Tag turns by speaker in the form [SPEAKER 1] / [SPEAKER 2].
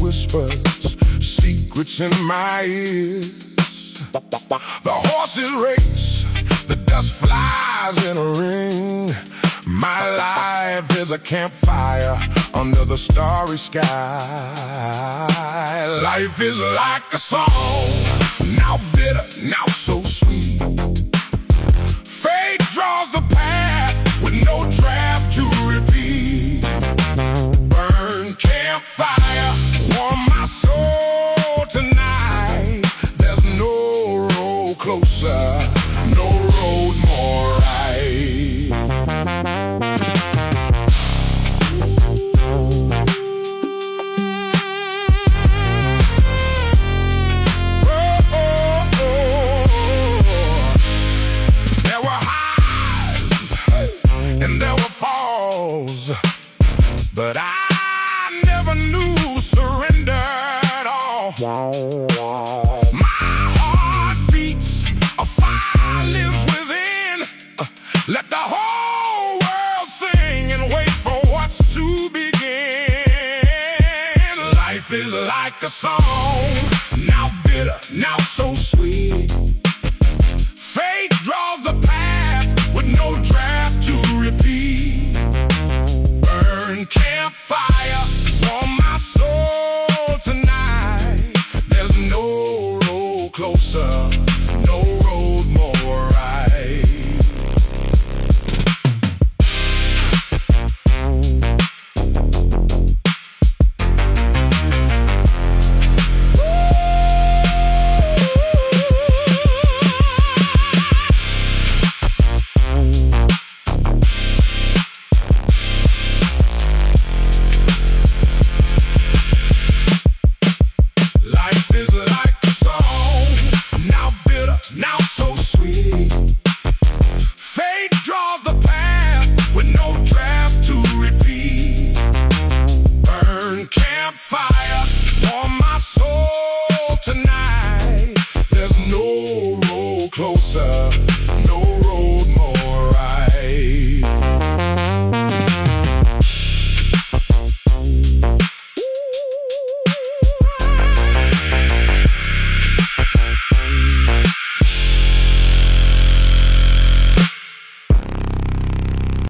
[SPEAKER 1] whispers secrets in my ears. The horses race, the dust flies in a ring. My life is a campfire under the starry sky. Life is like a song, now bitter, now so sweet. Fate draws the path with no draft to repeat. Burn campfire, warm my soul tonight. There's no road closer, no road more right. There were highs and there were falls, but I never knew surrender at all. My heart beats, a fire lives within. Let the whole world sing and wait for what's to begin. Life is like a song, now bitter, now so sweet.